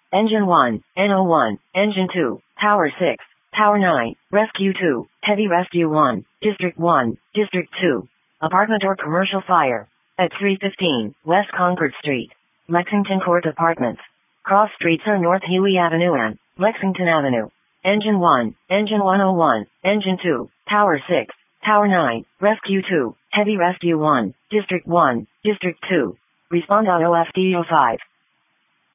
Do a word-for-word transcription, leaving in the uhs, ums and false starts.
Engine one, N O one, Engine two, Tower six, Tower nine, Rescue two, Heavy Rescue one, District one, District two. Apartment or commercial fire. At three fifteen, West Concord Street. Lexington Court Apartments. Cross streets are North Huey Avenue and Lexington Avenue. Engine one, Engine one oh one, Engine two, Tower six, Tower nine, Rescue two, Heavy Rescue one, District one, District two. Respond on O F D O five.